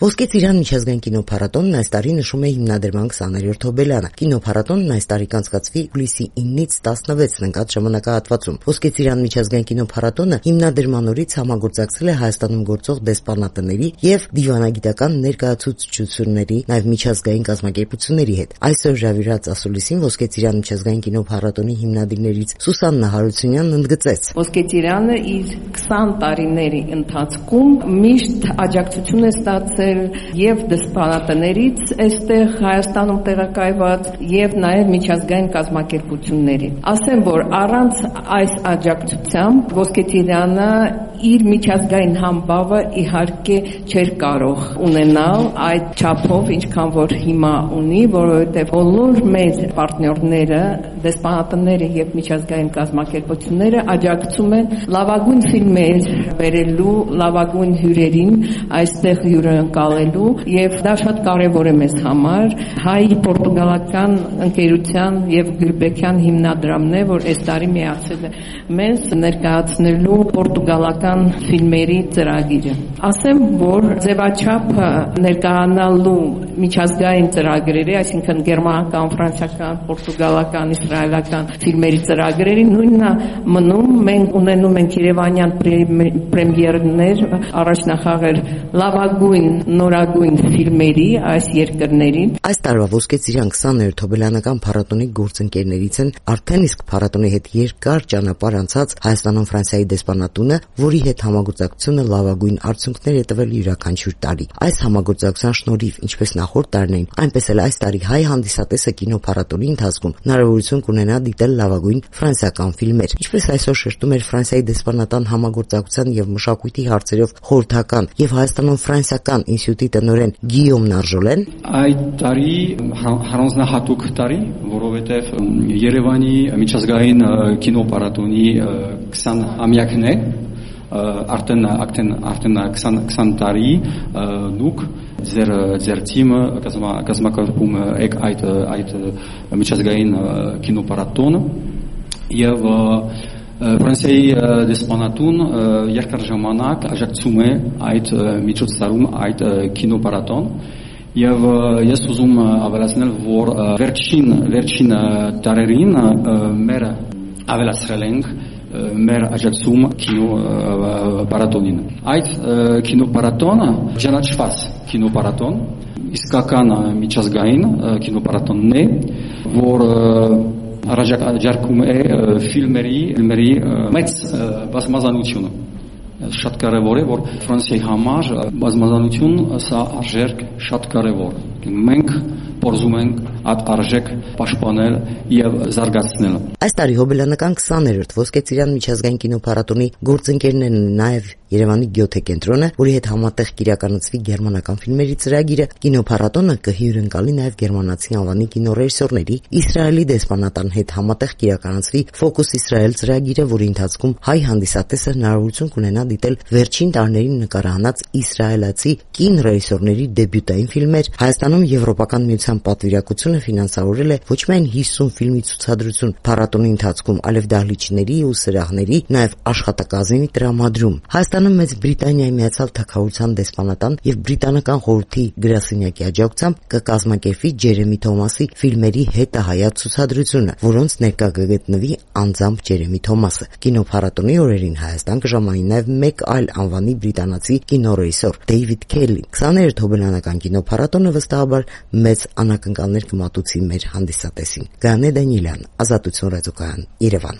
Ոսկե ծիրան միջազգային կինոփառատոնն այս տարի նշում է հիմնադրման 20-րդ հոբելյանը։ Կինոփառատոնն այս տարի կանցկացվի հուլիսի 9-ից 16-ն ընկած ժամանակահատվածում։ Ոսկե ծիրան միջազգային կինոփառատոնը հիմնադրման օրից համագործակցել է Հայաստանում գործող դեսպանատների եւ դիվանագիտական ներկայացուցչությունների, նաեւ միջազգային կազմակերպությունների հետ։ Այսօր հրավիրած ասուլիսին Ոսկե ծիրան միջազգային կինոփառատոնի հիմնադիրներից Սուսաննա Հարությունյանն ընդգծեց. Ոսկե ծիրանը իր 20 տարիների ընթացքում միշտ աջակցություն է ստացել եւ դեսպանատներից այստեղ Հայաստանում տեղակայված եւ նաեւ միջազգային կազմակերպությունների։ Ասեմ, որ առանց այս աջակցությամբ Ոսկե ծիրանը իր միջազգային համբավը իհարկե չէր կարող ունենալ այդ չափով, ինչքան որ հիմա ունի, որովհետեւ բոլոր մեր պարտներները, դեսպանատները եւ միջազգային կազմակերպությունները աջակցում են լավագույն ֆիլմեր բերելու, լավագույն հյուրերին այստեղ հյուրընկալելու եւ դա շատ կարեւոր է մեզ համար։ Հայ-պորտուգալական ընկերության եւ Գյուլբեկյան հիմնադրամն է, որ այս տարի միացել է մեզ ներկայացնելու պորտուգալական ֆիլմերի ծրագիրը։ Ասեմ, որ ձևաչափը ներկայանալու միջազգային ծրագրերի, այսինքն գերմանական, ֆրանսիական, պորտուգալական, իսրայելական ֆիլմերի ծրագրերի նույնն է մնում։ Մենք ունենում ենք Երևանյան պրեմիերներ, առաջնախաղեր լավագույն, նորագույն ֆիլմերի այս երկրներին։ Այս տարվա Ոսկե ծիրան 20-րդ հոբելյանական փառատոնի գործընկերներից են արդեն իսկ փառատոնի հետ երկար ճանապարհ անցած Հայաստանում Ֆրանսիայի դեսպանատունը, որի հետ համագործակցությունը լավագույն արդյունքներ է տվել յուրաքանչյուր տարի։ Այս համագործակցության շնորհիվ, ինչպես նախորդ տարիներին, այնպես էլ այս տարի հայ հանդիսատեսը կինոփառատոնի ընթացքում հնարավորություն կունենա դիտել լավագույն ֆրանսիական ֆիլմեր։ Ինչպես այսօր շեշտում էր Ֆրանսիայի դեսպանատան համագործակցության եւ մշակույթի հարցերով խորհրդական եւ Հայաստանում ֆրանսիական ինստիտուտի տնօրեն Գիյոմ Նարժոլեն, այդ տարի առանձնահատուկ տարի, որովհետեւ Երևանի միջազգային կինոփառատոնի 20-ամյակն է, արդեն 20 տարի դուք ձեր թիմը կազմակերպում եք այդ միջազգային կինոփառատոնը եւ Ֆրանսիայի դեսպանատուն երկար ժամանակ աջակցում է այդ միջոցառում այդ կինոփառատոն եւ ես ուզում ավելացնել, որ վերջին տարերին մեր ավելացրել ենք մեր աջակցում կինոփառատոնին։ Այդ կինոփառատոնը ճանաչված կինոփառատոն, իսկական միջազգային կինոփառատոնն է, որ առաջարկում է ֆիլմերի մեծ բազմազանությունը։ Շատ կարևոր է, որ Ֆրանսիայի համար բազմազանություն սա արժեք շատ կարևոր։ Մենք փորձում ենք այդ արժեք պաշտպանել եւ զարգացնել։ Այս տարի հոբելյանական 20-րդ Ոսկե ծիրան միջազգային կինոփառատոնի գործընկերներն են նաեւ Երևանի Գյոթե կենտրոնը, որի հետ համատեղ կիրականացվի գերմանական ֆիլմերի ծրագիրը։ Կինոփառատոնը կհյուրընկալի նաեւ գերմանացի անվանի կինոռեժիսորների, Իսրայելի դեսպանատան հետ համատեղ կիրականացվի Ֆոկուս Իսրայել ծրագիրը, որի ընթացքում հայ հանդիսատեսը հնարավորություն կունենա դիտել վերջին տարիներին նկարահանած իսրայելացի կինոռեժիսորների դեբյուտային ֆիլմեր։ Հայաստանում Եվրոպական միության պատվիրակությունը ֆինանսավորել է ոչ միայն 50 ֆիլմի ցուցադրություն փառատոնի ընթացքում, այլև դահլիճների ու սրահների, նաեւ աշխատակազմի տրամադրում։ Հայաստանում Մեծ Բրիտանիայի Միացյալ Թագավորության դեսպանատան եւ բրիտանական խորհրդի գրասենյակի աջակցությամբ կկազմակերպվի Ջերեմի Թոմասի ֆիլմերի հետահայաց ցուցադրությունը, որոնց ներկա կգտնվի անձամբ Ջերեմի Թոմասը։ Կինոփառատոնի օրերին Հայաստան կժամանի նաեւ մեկ այլ անվանի բրիտանացի կինոռեժիսոր Դեյվիդ Քելլին։ 20-րդ հոբելյանական կինոփառատոնը վստահաբար մեծ անակնկալներ կմատուցի մեր հանդիսատեսին։ Գանե Դանիելյան, Ազատություն ռադիոկայան, Երևան։